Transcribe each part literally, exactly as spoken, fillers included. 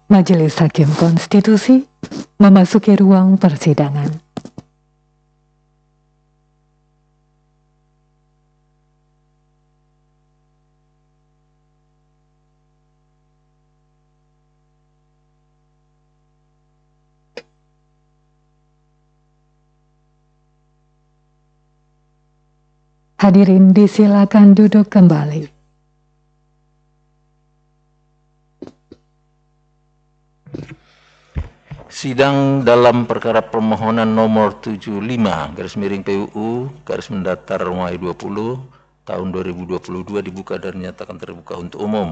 Majelis Hakim Konstitusi memasuki ruang persidangan. Hadirin disilakan duduk kembali. Sidang dalam perkara permohonan nomor tujuh puluh lima garis miring P U U garis mendatar Romawi dua puluh tahun dua ribu dua puluh dua dibuka dan dinyatakan terbuka untuk umum.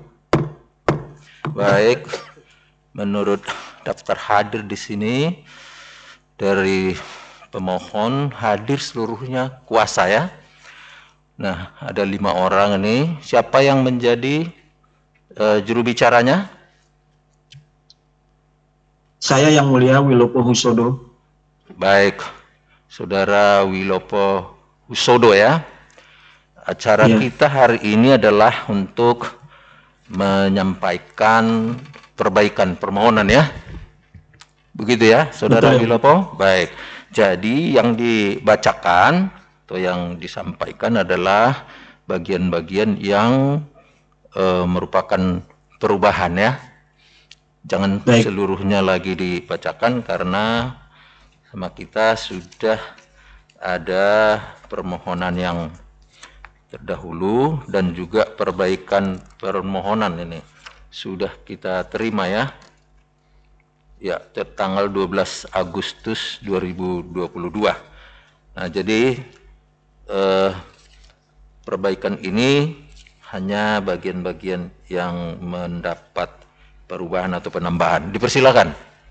Baik, menurut daftar hadir di sini dari pemohon hadir seluruhnya kuasa ya. Nah, ada lima orang ini. Siapa yang menjadi uh, juru bicaranya? Saya yang mulia Wilopo Husodo. Baik, Saudara Wilopo Husodo ya. Acara ya. Kita hari ini adalah untuk menyampaikan perbaikan permohonan ya. Begitu ya, Saudara Betul. Wilopo? Baik. Jadi yang dibacakan atau yang disampaikan adalah bagian-bagian yang e, merupakan perubahan ya. Jangan Baik. Seluruhnya lagi dibacakan karena sama kita sudah ada permohonan yang terdahulu dan juga perbaikan permohonan ini sudah kita terima ya. Ya, tanggal dua belas Agustus dua ribu dua puluh dua. Nah, jadi eh, perbaikan ini hanya bagian-bagian yang mendapat perubahan atau penambahan. Dipersilakan.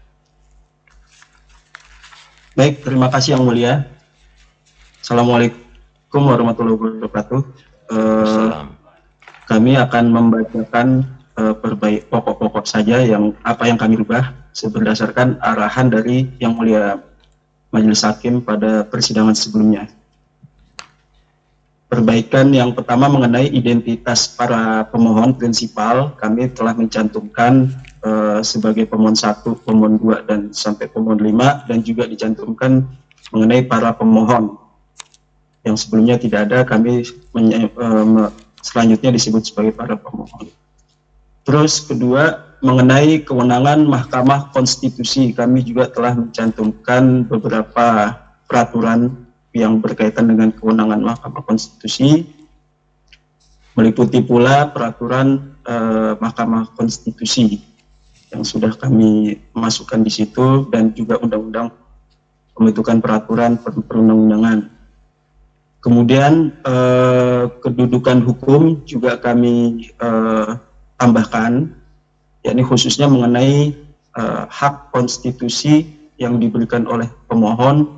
Baik, terima kasih yang mulia. Assalamualaikum warahmatullahi wabarakatuh. Uh, kami akan membacakan uh, perbaik pokok-pokok saja yang apa yang kami rubah berdasarkan arahan dari yang mulia Majelis Hakim pada persidangan sebelumnya. Perbaikan yang pertama mengenai identitas para pemohon prinsipal, kami telah mencantumkan uh, sebagai pemohon satu, pemohon dua, dan sampai pemohon lima, dan juga dicantumkan mengenai para pemohon. Yang sebelumnya tidak ada, kami uh, selanjutnya disebut sebagai para pemohon. Terus kedua, mengenai kewenangan Mahkamah Konstitusi, kami juga telah mencantumkan beberapa peraturan yang berkaitan dengan kewenangan Mahkamah Konstitusi, meliputi pula peraturan eh, Mahkamah Konstitusi yang sudah kami masukkan di situ dan juga undang-undang pembentukan peraturan perundang-undangan. Kemudian eh, kedudukan hukum juga kami eh, tambahkan, yakni khususnya mengenai eh, hak konstitusi yang diberikan oleh pemohon.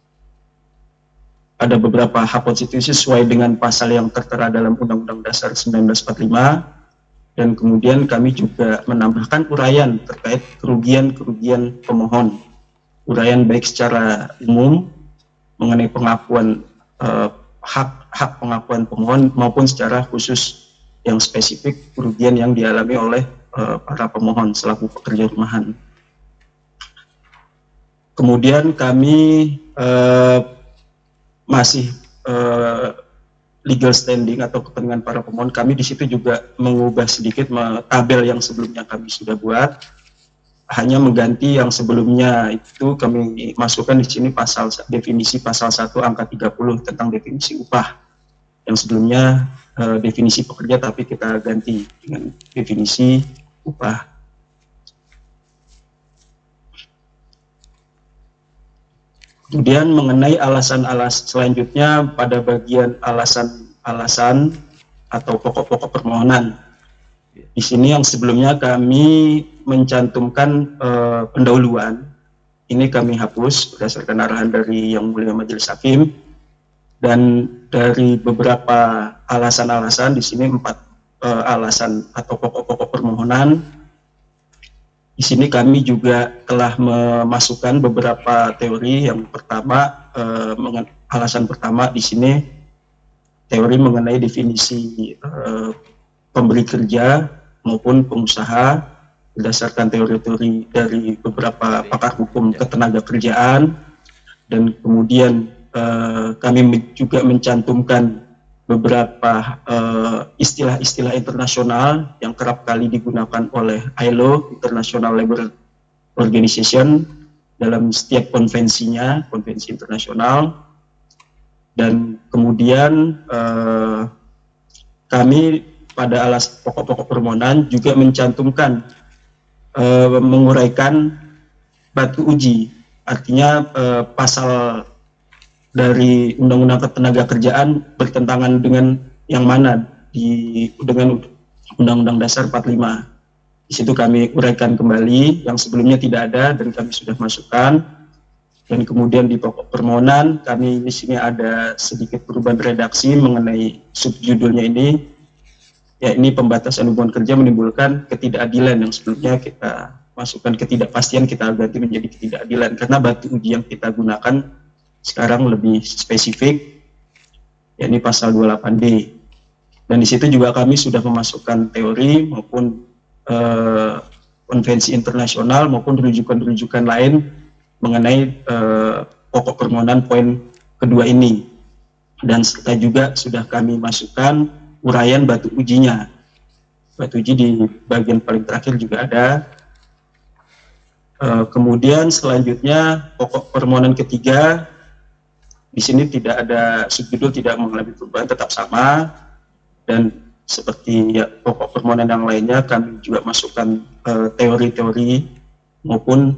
Ada beberapa hak konstitusi sesuai dengan pasal yang tertera dalam Undang-Undang Dasar seribu sembilan ratus empat puluh lima, dan kemudian kami juga menambahkan uraian terkait kerugian-kerugian pemohon. Uraian baik secara umum mengenai pengakuan eh, hak hak pengakuan pemohon maupun secara khusus yang spesifik kerugian yang dialami oleh eh, para pemohon selaku pekerja rumahan. Kemudian kami eh, masih uh, legal standing atau kepentingan para pemohon, kami di situ juga mengubah sedikit tabel yang sebelumnya kami sudah buat, hanya mengganti yang sebelumnya itu kami masukkan di sini pasal definisi pasal satu angka tiga puluh tentang definisi upah, yang sebelumnya uh, definisi pekerja tapi kita ganti dengan definisi upah. Kemudian mengenai alasan-alasan selanjutnya pada bagian alasan-alasan atau pokok-pokok permohonan. Di sini yang sebelumnya kami mencantumkan eh, pendahuluan, ini kami hapus berdasarkan arahan dari Yang Mulia Majelis Hakim, dan dari beberapa alasan-alasan di sini empat eh, alasan atau pokok-pokok permohonan. Di sini kami juga telah memasukkan beberapa teori. Yang pertama, eh, alasan pertama di sini teori mengenai definisi eh, pemberi kerja maupun pengusaha berdasarkan teori-teori dari beberapa pakar hukum ketenaga kerjaan, dan kemudian uh, kami juga mencantumkan beberapa istilah-istilah uh, internasional yang kerap kali digunakan oleh I L O, International Labour Organization, dalam setiap konvensinya, konvensi internasional. Dan kemudian uh, kami pada alas pokok-pokok permohonan juga mencantumkan, uh, menguraikan batu uji, artinya uh, pasal dari Undang-Undang Ketenagakerjaan bertentangan dengan yang mana di dengan Undang-Undang Dasar empat puluh lima. Di situ kami uraikan kembali yang sebelumnya tidak ada dan kami sudah masukkan. Dan kemudian di pokok permohonan kami di sini ada sedikit perubahan redaksi mengenai subjudulnya ini, ya ini pembatasan hubungan kerja menimbulkan ketidakadilan, yang sebelumnya kita masukkan ketidakpastian, kita ganti menjadi ketidakadilan karena batu uji yang kita gunakan sekarang lebih spesifik, yakni pasal dua puluh delapan D. Dan di situ juga kami sudah memasukkan teori maupun eh, konvensi internasional maupun rujukan-rujukan lain mengenai eh, pokok permohonan poin kedua ini. Dan serta juga sudah kami masukkan uraian batu ujinya. Batu uji di bagian paling terakhir juga ada. Eh, kemudian selanjutnya pokok permohonan ketiga, di sini tidak ada subjudul, tidak mengalami perubahan, tetap sama. Dan seperti ya, pokok permohonan yang lainnya, kami juga masukkan teori-teori uh, maupun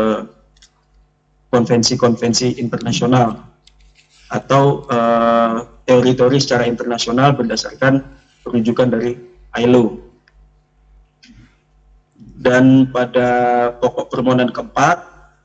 konvensi-konvensi uh, internasional atau teori-teori uh, secara internasional berdasarkan rujukan dari I L O. Dan pada pokok permohonan keempat,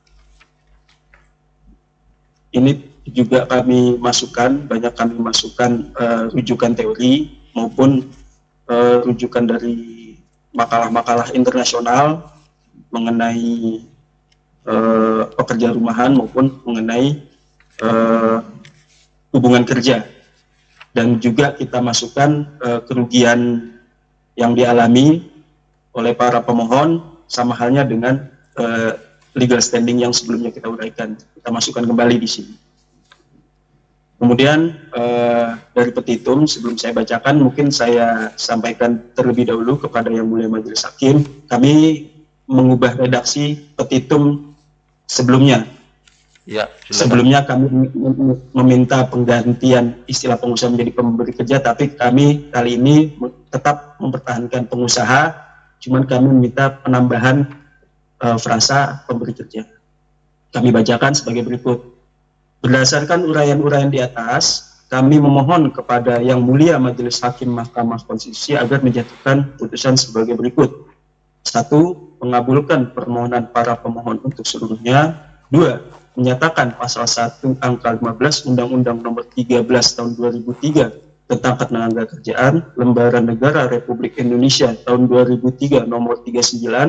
ini juga kami masukkan, banyak kami masukkan uh, rujukan teori maupun uh, rujukan dari makalah-makalah internasional mengenai uh, pekerja rumahan maupun mengenai uh, hubungan kerja. Dan juga kita masukkan uh, kerugian yang dialami oleh para pemohon sama halnya dengan uh, legal standing yang sebelumnya kita uraikan. Kita masukkan kembali di sini. Kemudian uh, dari petitum, sebelum saya bacakan, mungkin saya sampaikan terlebih dahulu kepada Yang Mulia Majelis Hakim. Kami mengubah redaksi petitum sebelumnya. Ya, sebelumnya kami meminta penggantian istilah pengusaha menjadi pemberi kerja, tapi kami kali ini tetap mempertahankan pengusaha, cuman kami meminta penambahan uh, frasa pemberi kerja. Kami bacakan sebagai berikut. Berdasarkan uraian-uraian di atas, kami memohon kepada Yang Mulia Majelis Hakim Mahkamah Konstitusi agar menjatuhkan putusan sebagai berikut. Satu, mengabulkan permohonan para pemohon untuk seluruhnya. Dua, menyatakan pasal satu angka lima belas Undang-Undang Nomor tiga belas Tahun dua ribu tiga tentang Ketenagakerjaan, Lembaran Negara Republik Indonesia Tahun dua ribu tiga Nomor tiga puluh sembilan,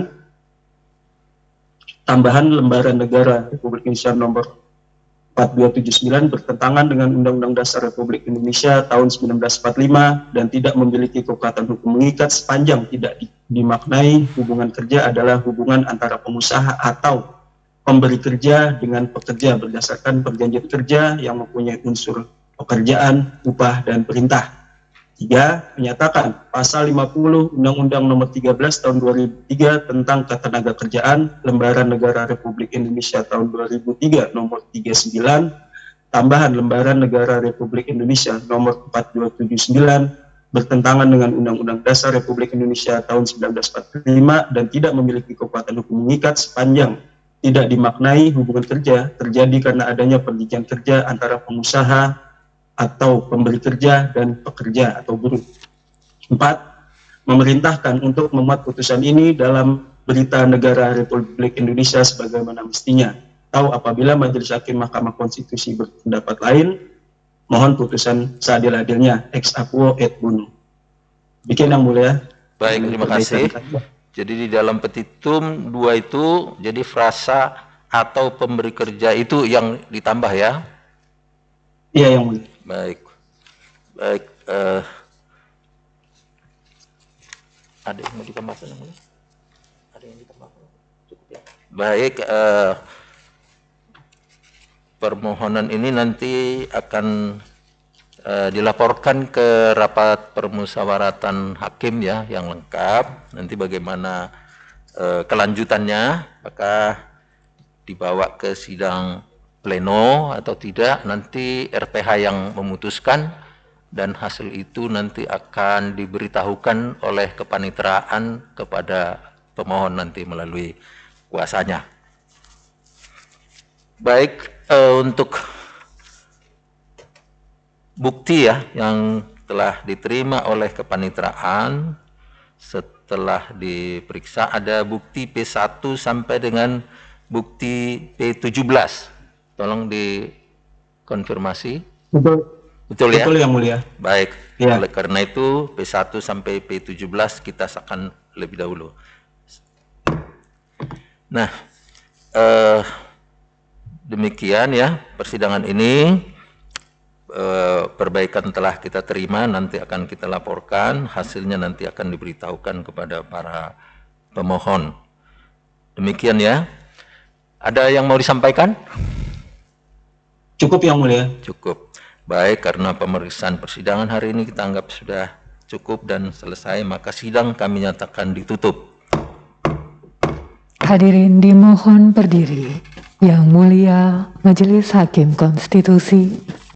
tambahan Lembaran Negara Republik Indonesia Nomor empat dua tujuh sembilan bertentangan dengan Undang-Undang Dasar Republik Indonesia tahun seribu sembilan ratus empat puluh lima dan tidak memiliki kekuatan hukum mengikat sepanjang tidak dimaknai hubungan kerja adalah hubungan antara pengusaha atau pemberi kerja dengan pekerja berdasarkan perjanjian kerja yang mempunyai unsur pekerjaan, upah, dan perintah. Tiga, menyatakan pasal lima puluh Undang-Undang Nomor tiga belas Tahun dua ribu tiga tentang Ketenagakerjaan, Lembaran Negara Republik Indonesia Tahun dua ribu tiga Nomor tiga puluh sembilan, tambahan Lembaran Negara Republik Indonesia Nomor empat dua tujuh sembilan bertentangan dengan Undang-Undang Dasar Republik Indonesia Tahun seribu sembilan ratus empat puluh lima dan tidak memiliki kekuatan hukum mengikat sepanjang tidak dimaknai hubungan kerja terjadi karena adanya perjanjian kerja antara pengusaha atau pemberi kerja dan pekerja atau buruh. Empat, memerintahkan untuk memuat putusan ini dalam Berita Negara Republik Indonesia sebagaimana mestinya. Atau apabila Majelis Hakim Mahkamah Konstitusi berpendapat lain, mohon putusan seadil-adilnya ex aequo et bono. Bikin Yang Mulia. Baik, terima kasih. Jadi di dalam petitum dua itu, jadi frasa atau pemberi kerja itu yang ditambah ya? Iya, Yang Mulia. Baik, baik. Uh, ada yang mau ditambahkan? Yang Mulia? Ada Baik, eh, permohonan ini nanti akan eh, dilaporkan ke rapat permusyawaratan hakim ya yang lengkap. Nanti bagaimana eh, kelanjutannya, apakah dibawa ke sidang pleno atau tidak, nanti R P H yang memutuskan, dan hasil itu nanti akan diberitahukan oleh kepanitraan kepada pemohon nanti melalui kuasanya. Baik, eh, untuk bukti ya yang telah diterima oleh kepanitraan setelah diperiksa, ada bukti P satu sampai dengan bukti P tujuh belas. Tolong dikonfirmasi. Betul. Betul ya? Betul yang mulia. Baik, ya. Oleh karena itu P satu sampai P tujuh belas kita sahkan lebih dahulu. Nah, eh, demikian ya persidangan ini. Eh, perbaikan telah kita terima, nanti akan kita laporkan, hasilnya nanti akan diberitahukan kepada para pemohon. Demikian ya. Ada yang mau disampaikan? Cukup yang mulia. Cukup. Baik, karena pemeriksaan persidangan hari ini kita anggap sudah cukup dan selesai, maka sidang kami nyatakan ditutup. Hadirin dimohon berdiri. Yang mulia Majelis Hakim Konstitusi